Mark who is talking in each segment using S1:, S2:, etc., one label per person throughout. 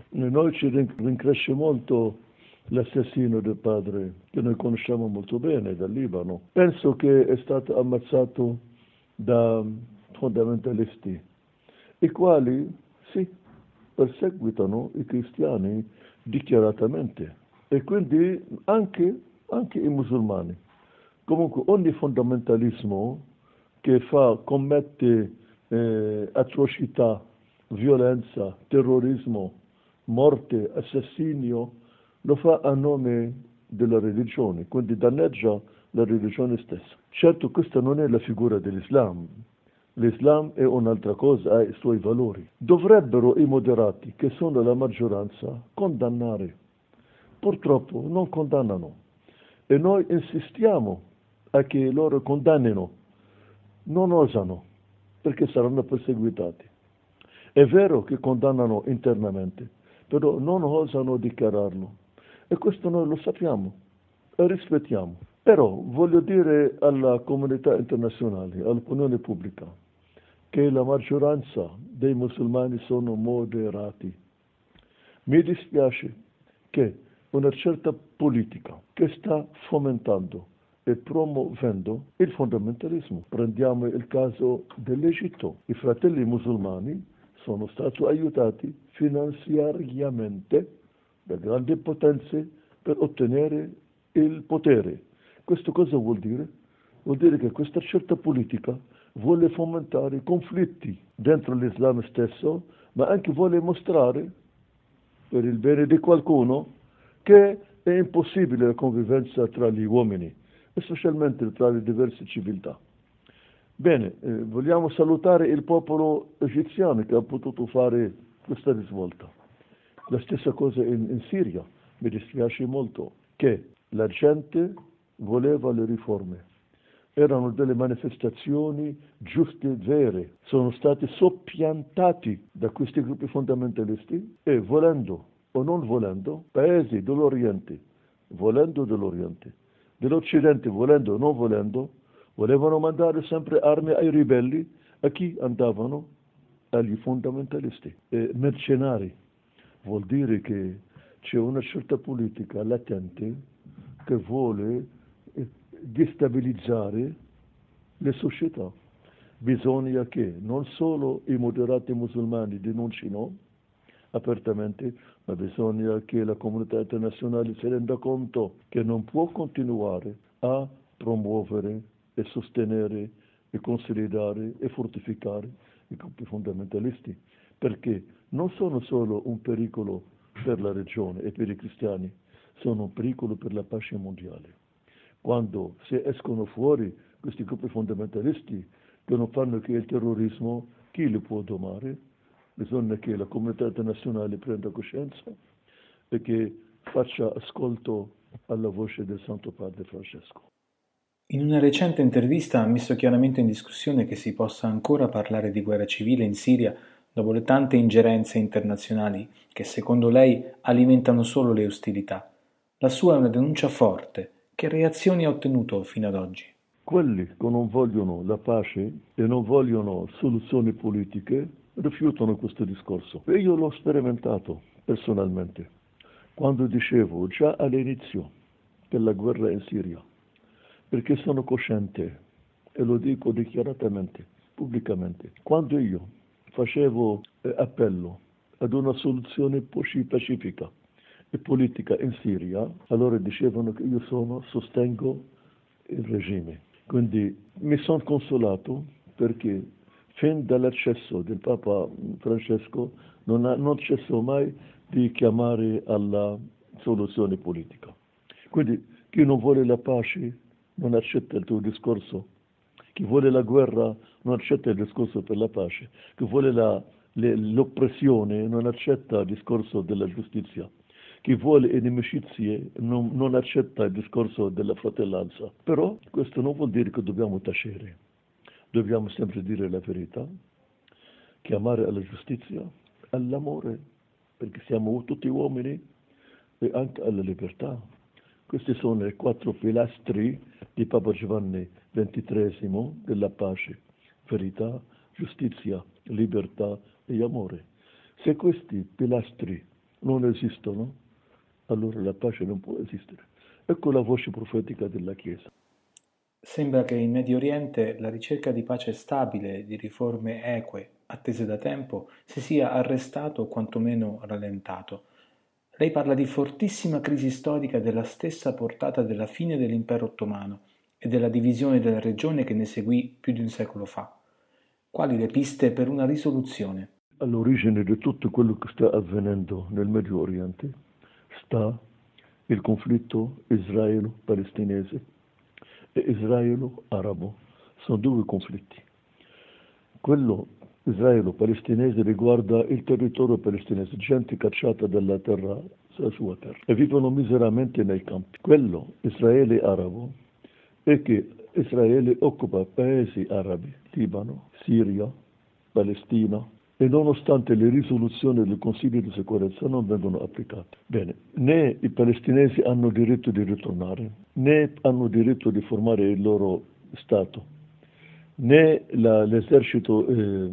S1: Noi ci rincresce molto l'assassino del padre, che noi conosciamo molto bene, dal Libano. Penso che è stato ammazzato da fondamentalisti, i quali, sì, perseguitano i cristiani dichiaratamente e quindi anche i musulmani. Comunque ogni fondamentalismo che commette atrocità, violenza, terrorismo, morte, assassinio, lo fa a nome della religione, quindi danneggia la religione stessa. Certo, questa non è la figura dell'Islam. L'Islam è un'altra cosa, ha i suoi valori. Dovrebbero i moderati, che sono la maggioranza, condannare. Purtroppo non condannano e noi insistiamo a che loro condannino. Non osano, perché saranno perseguitati. È vero che condannano internamente, però non osano dichiararlo. E questo noi lo sappiamo e rispettiamo. Però voglio dire alla comunità internazionale, all'opinione pubblica, che la maggioranza dei musulmani sono moderati. Mi dispiace che una certa politica che sta fomentando e promuovendo il fondamentalismo. Prendiamo il caso dell'Egitto. I fratelli musulmani sono stati aiutati finanziariamente da grandi potenze per ottenere il potere. Questo cosa vuol dire? Vuol dire che questa certa politica vuole fomentare conflitti dentro l'Islam stesso, ma anche vuole mostrare, per il bene di qualcuno, che è impossibile la convivenza tra gli uomini, e specialmente tra le diverse civiltà. Bene, vogliamo salutare il popolo egiziano che ha potuto fare questa risvolta. La stessa cosa in Siria. Mi dispiace molto che la gente voleva le riforme. Erano delle manifestazioni giuste e vere. Sono stati soppiantati da questi gruppi fondamentalisti e volendo o non volendo, paesi dell'Oriente, dell'Occidente, volendo o non volendo, volevano mandare sempre armi ai ribelli. A chi andavano? Agli fondamentalisti. Mercenari. Vuol dire che c'è una certa politica latente che vuole destabilizzare le società. Bisogna che non solo i moderati musulmani denuncino apertamente, ma bisogna che la comunità internazionale si renda conto che non può continuare a promuovere e sostenere e consolidare e fortificare i gruppi fondamentalisti, perché non sono solo un pericolo per la regione e per i cristiani, sono un pericolo per la pace mondiale. Quando si escono fuori questi gruppi fondamentalisti che non fanno che il terrorismo, chi li può domare? Bisogna che la comunità internazionale prenda coscienza e che faccia ascolto alla voce del Santo Padre Francesco.
S2: In una recente intervista ha messo chiaramente in discussione che si possa ancora parlare di guerra civile in Siria dopo le tante ingerenze internazionali che secondo lei alimentano solo le ostilità. La sua è una denuncia forte. Che reazioni ha ottenuto fino ad oggi?
S1: Quelli che non vogliono la pace e non vogliono soluzioni politiche rifiutano questo discorso. E io l'ho sperimentato personalmente, quando dicevo già all'inizio della guerra in Siria, perché sono cosciente e lo dico dichiaratamente, pubblicamente. Quando io facevo appello ad una soluzione pacifica e politica in Siria, allora dicevano che io sostengo il regime. Quindi mi sono consolato perché fin dall'accesso del Papa Francesco non cessò mai di chiamare alla soluzione politica. Quindi chi non vuole la pace non accetta il tuo discorso, chi vuole la guerra non accetta il discorso per la pace, chi vuole l'oppressione non accetta il discorso della giustizia. Chi vuole inimicizie non accetta il discorso della fratellanza. Però questo non vuol dire che dobbiamo tacere. Dobbiamo sempre dire la verità, chiamare alla giustizia, all'amore, perché siamo tutti uomini, e anche alla libertà. Questi sono i 4 pilastri di Papa Giovanni XXIII della pace: verità, giustizia, libertà e amore. Se questi pilastri non esistono, allora la pace non può esistere. Ecco la voce profetica della Chiesa.
S2: Sembra che in Medio Oriente la ricerca di pace stabile e di riforme eque, attese da tempo, si sia arrestato o quantomeno rallentato. Lei parla di fortissima crisi storica della stessa portata della fine dell'impero ottomano e della divisione della regione che ne seguì più di un secolo fa. Quali le piste per una risoluzione?
S1: All'origine di tutto quello che sta avvenendo nel Medio Oriente sta il conflitto israelo-palestinese e israelo-arabo. Sono due conflitti. Quello israelo-palestinese riguarda il territorio palestinese, gente cacciata dalla sua terra, e vivono miseramente nei campi. Quello israele-arabo è che Israele occupa paesi arabi, Libano, Siria, Palestina, e nonostante le risoluzioni del Consiglio di sicurezza non vengono applicate. Bene, né i palestinesi hanno diritto di ritornare, né hanno diritto di formare il loro Stato, né l'esercito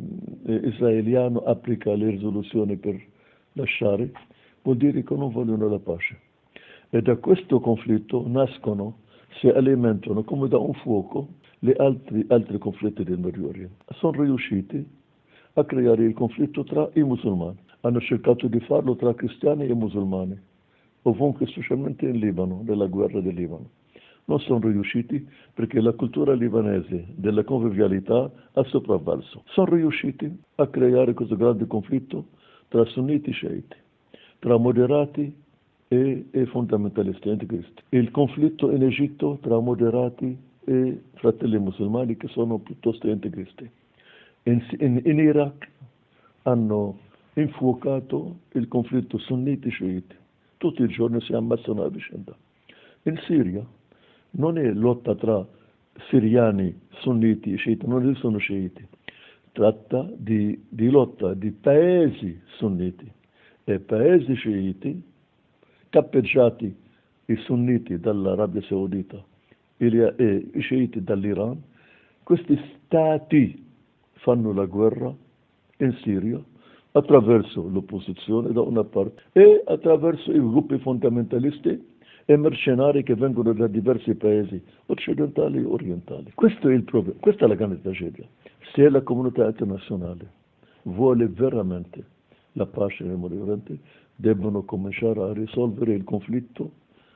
S1: israeliano applica le risoluzioni per lasciare, vuol dire che non vogliono la pace. E da questo conflitto nascono, si alimentano come da un fuoco, gli altri conflitti del Medio Oriente. Sono riusciti a creare il conflitto tra i musulmani. Hanno cercato di farlo tra cristiani e musulmani, ovunque, specialmente in Libano, nella guerra del Libano. Non sono riusciti perché la cultura libanese della convivialità ha sopravvalso. Sono riusciti a creare questo grande conflitto tra sunniti e sciiti, tra moderati e fondamentalisti integristi. Il conflitto in Egitto tra moderati e fratelli musulmani che sono piuttosto integristi. In Iraq hanno infuocato il conflitto sunniti-sciiti. Tutti i giorni si ammazzano a vicenda. In Siria non è lotta tra siriani, sunniti e sciiti, non sono sciiti. Tratta di lotta di paesi sunniti e paesi sciiti, cappeggiati i sunniti dall'Arabia Saudita e i sciiti dall'Iran. Questi stati fanno la guerra in Siria attraverso l'opposizione da una parte e attraverso i gruppi fondamentalisti e mercenari che vengono da diversi paesi occidentali e orientali. Questo è il problema, questa è la grande tragedia. Se la comunità internazionale vuole veramente la pace nel Medio Oriente, debbono cominciare a risolvere il conflitto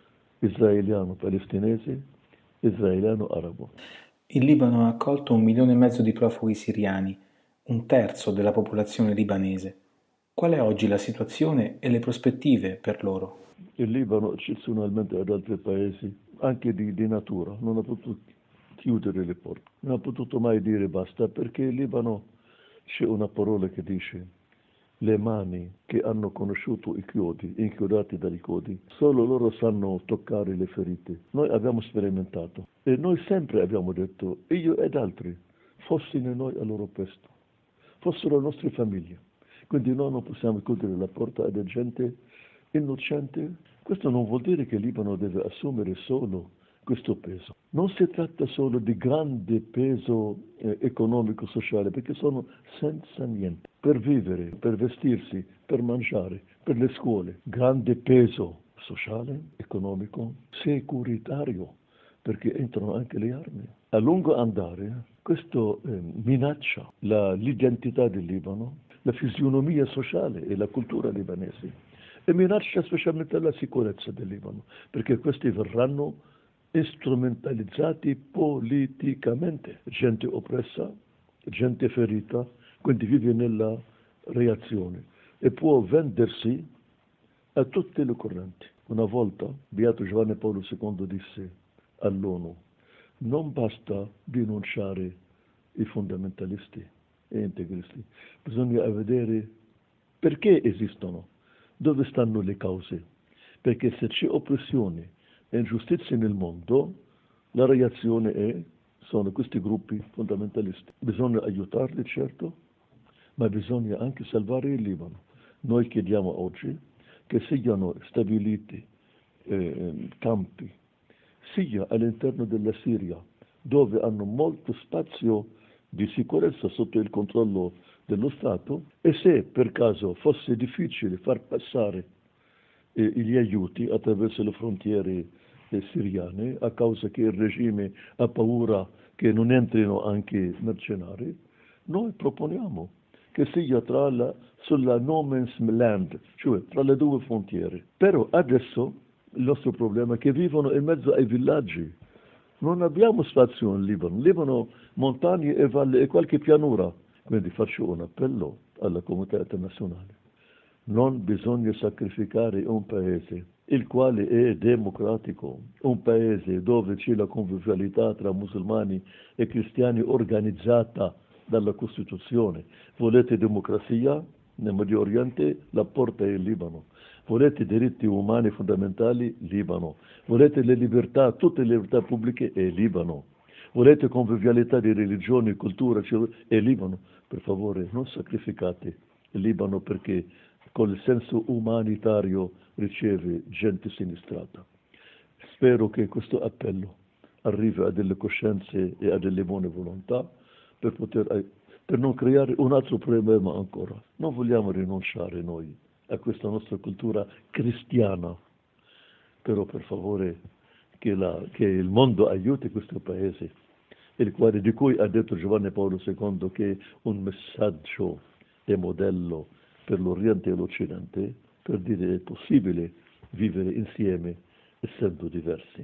S1: israeliano-palestinese, israeliano-arabo.
S2: Il Libano ha accolto 1,5 milioni di profughi siriani, un terzo della popolazione libanese. Qual è oggi la situazione e le prospettive per loro?
S1: Il Libano, eccezionalmente ad altri paesi, anche di natura, non ha potuto chiudere le porte, non ha potuto mai dire basta, perché in Libano c'è una parola che dice: le mani che hanno conosciuto i chiodi, inchiodati dai chiodi, solo loro sanno toccare le ferite. Noi abbiamo sperimentato e noi sempre abbiamo detto, io ed altri, fossero noi al loro posto, fossero le nostre famiglie. Quindi noi non possiamo chiudere la porta ad gente innocente. Questo non vuol dire che il Libano deve assumere solo questo peso. Non si tratta solo di grande peso economico, sociale, perché sono senza niente. Per vivere, per vestirsi, per mangiare, per le scuole. Grande peso sociale, economico, securitario, perché entrano anche le armi. A lungo andare, questo minaccia l'identità del Libano, la fisionomia sociale e la cultura libanese, e minaccia specialmente la sicurezza del Libano, perché questi verranno strumentalizzati politicamente. Gente oppressa, gente ferita, quindi vive nella reazione e può vendersi a tutte le correnti. Una volta Beato Giovanni Paolo II disse all'ONU: non basta denunciare i fondamentalisti e integristi, bisogna vedere perché esistono, dove stanno le cause, perché se c'è oppressione e ingiustizia nel mondo, la reazione sono questi gruppi fondamentalisti. Bisogna aiutarli, certo, ma bisogna anche salvare il Libano. Noi chiediamo oggi che siano stabiliti campi, sia all'interno della Siria, dove hanno molto spazio di sicurezza sotto il controllo dello Stato, e se per caso fosse difficile far passare gli aiuti attraverso le frontiere siriane, a causa che il regime ha paura che non entrino anche mercenari, noi proponiamo che sia sulla no man's land, cioè tra le due frontiere. Però adesso il nostro problema è che vivono in mezzo ai villaggi. Non abbiamo spazio in Libano. Libano, montagne e valli e qualche pianura. Quindi faccio un appello alla comunità internazionale. Non bisogna sacrificare un paese, il quale è democratico, un paese dove c'è la convivialità tra musulmani e cristiani organizzata dalla Costituzione. Volete democrazia? Nel Medio Oriente la porta è il Libano. Volete diritti umani fondamentali? Libano. Volete le libertà, tutte le libertà pubbliche? È Libano. Volete convivialità di religioni, cultura? È Libano. Per favore, non sacrificate il Libano perché con il senso umanitario riceve gente sinistrata. Spero che questo appello arrivi a delle coscienze e a delle buone volontà per non creare un altro problema ancora. Non vogliamo rinunciare noi a questa nostra cultura cristiana, però per favore che il mondo aiuti questo paese, di cui ha detto Giovanni Paolo II che è un messaggio e modello per l'Oriente e l'Occidente, per dire che è possibile vivere insieme essendo diversi.